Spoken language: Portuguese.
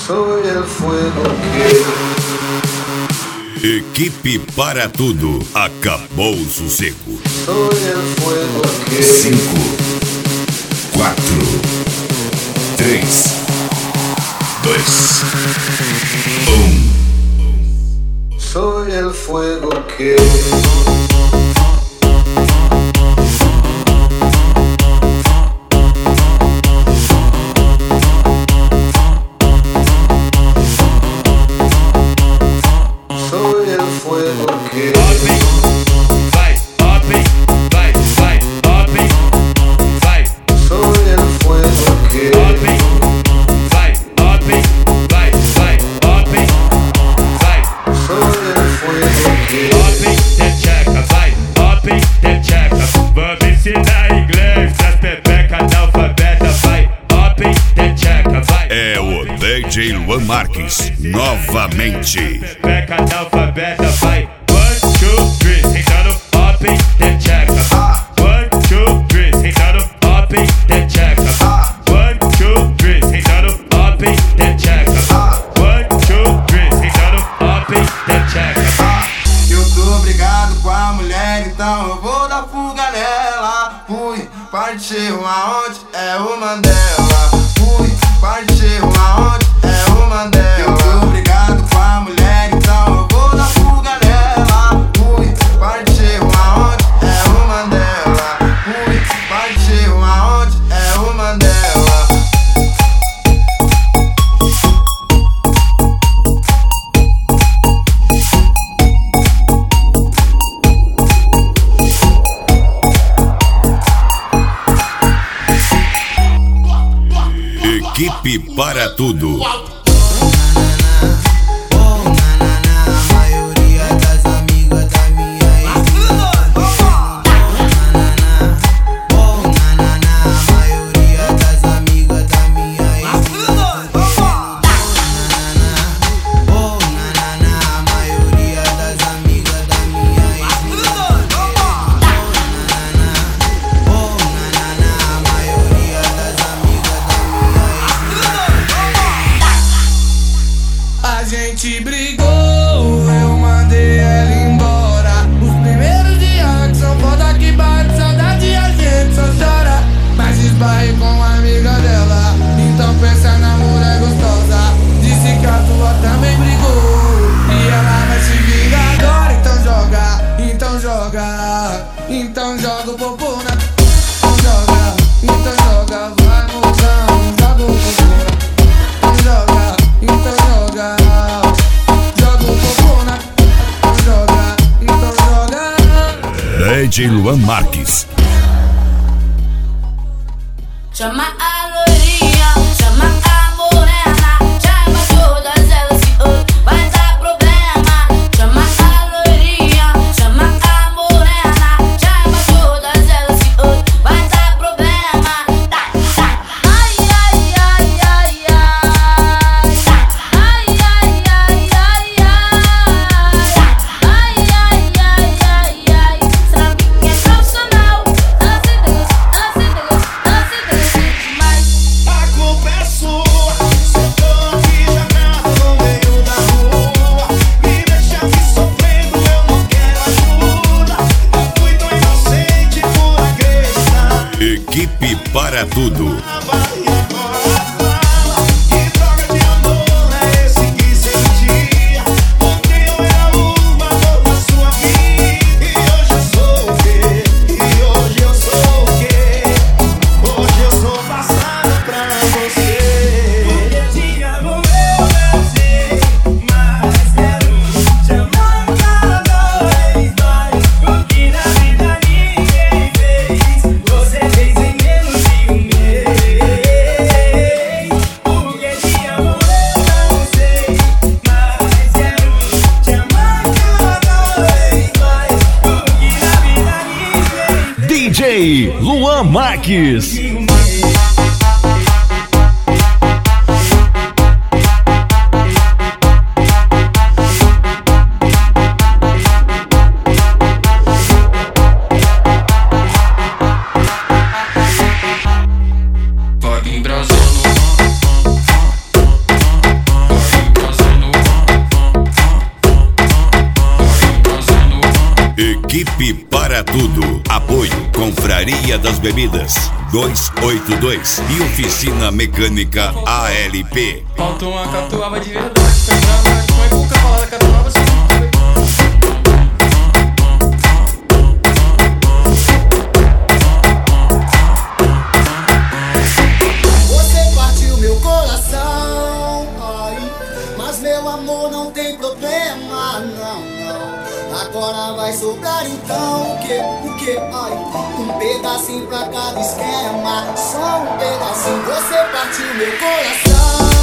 Soy el fuego que... Equipe para tudo, acabou o sossego. Soy el fuego que... 5, 4, 3, 2, 1. Soy el fuego que... É o DJ Luan Marques, novamente. Peca analfabeta, vai. 1, 2, 3, entrando up, then check. 1, 2, 3, entrando up, then check. 1, 2, 3, entrando up, then check. 1, 2, 3, entrando up, then check. Eu tô brigado com a mulher, então eu vou dar fuga nela. Fui, partiu aonde é o Mandela. Fui, partiu aonde é o Mandela. Eu tô brigado com a mulher, então eu vou dar fuga nela. Fui, partiu aonde é o Mandela. Fui, partiu aonde é o Mandela. Equipe para tudo. A gente brigou, eu mandei ela embora. Os primeiros dias que são foda que bate saudade e a gente só chora. Mas esbarrei com a amiga dela, então pensa na mulher gostosa. Disse que a tua também brigou e ela vai se vingar agora. Então joga, então joga, então joga o popô na... Então joga, vai mozão, joga o popô na... Então joga, então joga. DJ Luan Marques. Chama a loirinha, chama a morena, chama todas elas que hoje vai dar problema. Chama a loirinha, chama a morena, chama todas elas que hoje vai dar problema. Ai, ai, ai, ai, ai. Ai, ai, ai, ai, ai. Ai, ai, ai, ai, ai. Sabe que é profissional. A culpa é sua, só tô aqui jogado no meio da rua. Me deixa aqui sofrendo, eu não quero ajuda. Eu fui tão inocente por acreditar. Equipe para tudo. E agora fala, que droga de amor é esse que sentia? Ontem eu era o amor da sua vida, e hoje eu sou o quê? E hoje eu sou o quê? Hoje eu sou passado pra você. Porque te amo eu sei, mas quero te amar cada vez mais. Porque na vida ninguém fez, você fez em menos de um mês. Porque te amo eu sei, mas quero te amar cada vez mais. Porque na vida ninguém DJ Luan Marques. Pode embrasando. Equipe para tudo. Apoio Confraria das Bebidas 282 e Oficina Mecânica ALP. Falta uma catuaba de verdade. Como é que o cavalo da catuaba se não sabe? Você partiu meu coração, ai, mas meu amor não tem problema, não. Agora vai sobrar então o que, ai, um pedacinho pra cada esquema, só um pedacinho. Você partiu meu coração.